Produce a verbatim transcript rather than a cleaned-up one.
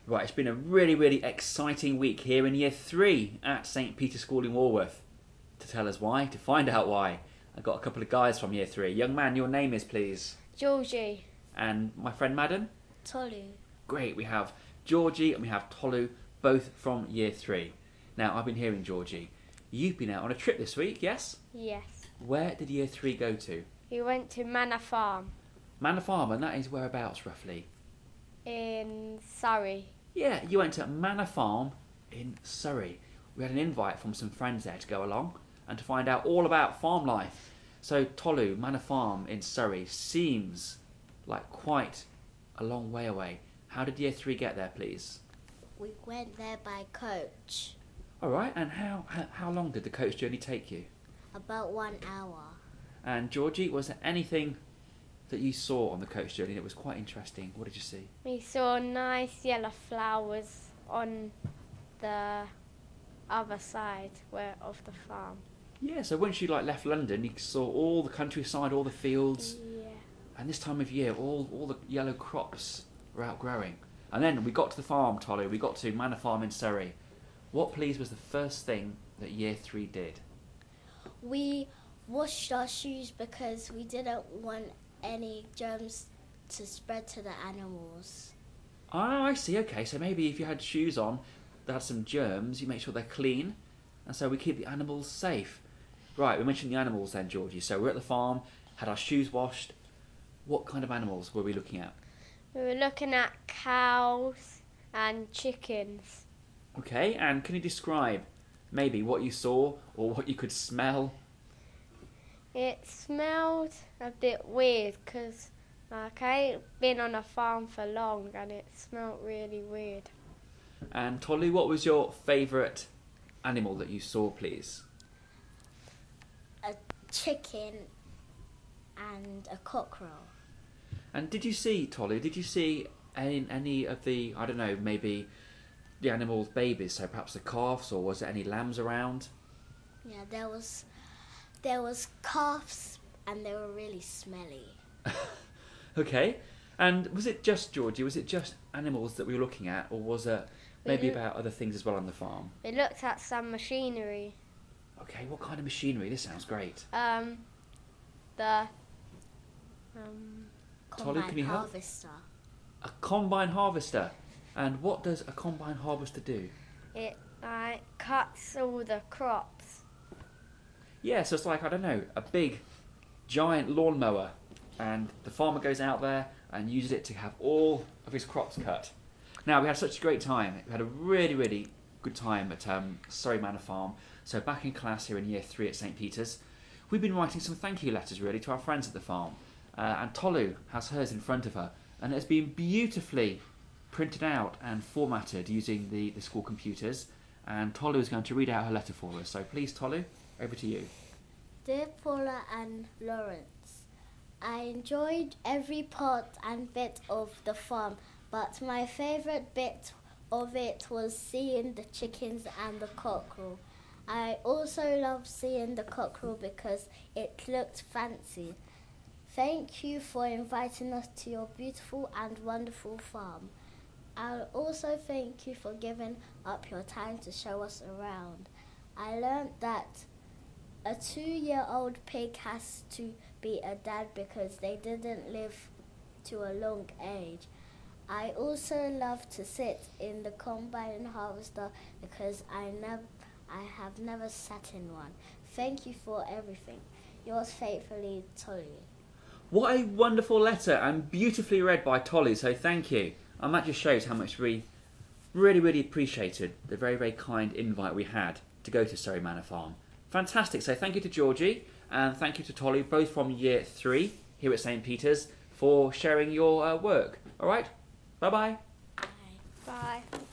Right, it's been a really, really exciting week here in Year three at St Peter's School in Walworth. To tell us why, to find out why, I've got a couple of guys from Year three. Young man, your name is, please? Georgie. And my friend Madden? Tolu. Great, we have Georgie and we have Tolu, both from Year three. Now, I've been hearing, Georgie, you've been out on a trip this week, yes? Yes. Where did Year three go to? We went to Manor Farm Manor Farm, and that is whereabouts, roughly? in Surrey. Yeah, you went to Manor Farm in Surrey. We had an invite from some friends there to go along and to find out all about farm life. So Tolu, Manor Farm in Surrey, seems like quite a long way away. How did Year three get there, please? We went there by coach. All right, and how, how, how long did the coach journey take you? About one hour. And Georgie, was there anything that you saw on the coach journey that was quite interesting? What did you see? We saw nice yellow flowers on the other side where of the farm. Yeah, so once you like left London, you saw all the countryside, all the fields. Yeah. And this time of year, all, all the yellow crops were outgrowing. And then we got to the farm, Tolu. We got to Manor Farm in Surrey. What, please, was the first thing that Year three did? We washed our shoes because we didn't want any germs to spread to the animals. Oh, I see. Okay, so maybe if you had shoes on that had some germs, you make sure they're clean. And so we keep the animals safe. Right, we mentioned the animals then, Georgie. So we're at the farm, had our shoes washed. What kind of animals were we looking at? We were looking at cows and chickens. Okay, and can you describe maybe what you saw or what you could smell? It smelled a bit weird because like, I ain't been on a farm for long and it smelled really weird. And Tolu, what was your favourite animal that you saw, please? A chicken and a cockerel. And did you see, Tolu, did you see any, any of the, I don't know, maybe the animals' babies, so perhaps the calves, or was there any lambs around? Yeah, there was there was calves and they were really smelly. Okay, and was it just, Georgie, was it just animals that we were looking at, or was it maybe We look- about other things as well on the farm? We looked at some machinery. Okay, what kind of machinery? This sounds great. Um, the um, Tolu, Combine can you help? harvester. A combine harvester. And what does a combine harvester do? it like cuts all the crops. Yeah, so it's like, I don't know, a big, giant lawnmower, and the farmer goes out there and uses it to have all of his crops cut. Now, we had such a great time. We had a really, really good time at um, Surrey Manor Farm. So back in class here in Year three at St Peter's, we've been writing some thank you letters, really, to our friends at the farm. Uh, and Tolu has hers in front of her, and it's been beautifully printed out and formatted using the, the school computers. And Tolu is going to read out her letter for us. So please, Tolu, over to you. Dear Paula and Lawrence, I enjoyed every part and bit of the farm, but my favourite bit of it was seeing the chickens and the cockerel. I also loved seeing the cockerel because it looked fancy. Thank you for inviting us to your beautiful and wonderful farm. I'll also thank you for giving up your time to show us around. I learned that a two-year-old pig has to be a dad because they didn't live to a long age. I also love to sit in the combine harvester because I never, I have never sat in one. Thank you for everything. Yours faithfully, Tolu. What a wonderful letter and beautifully read by Tolu, so thank you. And that just shows how much we really, really appreciated the very, very kind invite we had to go to Surrey Manor Farm. Fantastic, so thank you to Georgie and thank you to Tolu, both from Year three here at St Peter's, for sharing your uh, work. All right, bye-bye. Bye. Bye.